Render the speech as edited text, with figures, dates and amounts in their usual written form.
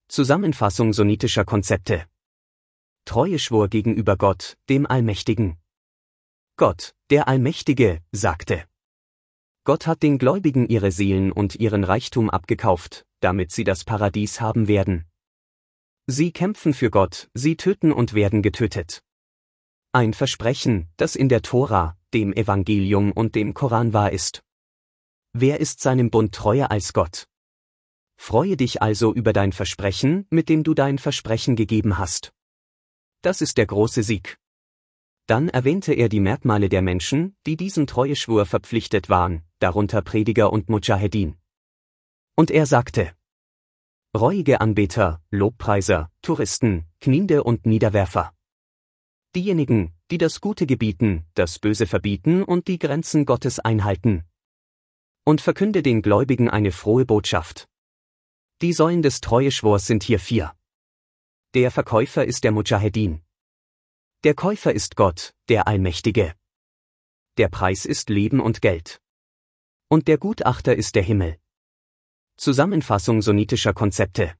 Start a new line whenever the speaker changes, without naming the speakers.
Zusammenfassung sunnitischer Konzepte. Treueschwur gegenüber Gott, dem Allmächtigen. Gott, der Allmächtige, sagte: Gott hat den Gläubigen ihre Seelen und ihren Reichtum abgekauft, damit sie das Paradies haben werden. Sie kämpfen für Gott, sie töten und werden getötet. Ein Versprechen, das in der Tora, dem Evangelium und dem Koran wahr ist. Wer ist seinem Bund treuer als Gott? Freue dich also über dein Versprechen, mit dem du dein Versprechen gegeben hast. Das ist der große Sieg. Dann erwähnte er die Merkmale der Menschen, die diesem Treueschwur verpflichtet waren, darunter Prediger und Mudschahedin. Und er sagte: Reuige Anbeter, Lobpreiser, Touristen, Kniende und Niederwerfer. Diejenigen, die das Gute gebieten, das Böse verbieten und die Grenzen Gottes einhalten. Und verkünde den Gläubigen eine frohe Botschaft. Die Säulen des Treueschwurs sind hier 4. Der Verkäufer ist der Mudschahedin. Der Käufer ist Gott, der Allmächtige. Der Preis ist Leben und Geld. Und der Gutachter ist der Himmel. Zusammenfassung sunnitischer Konzepte.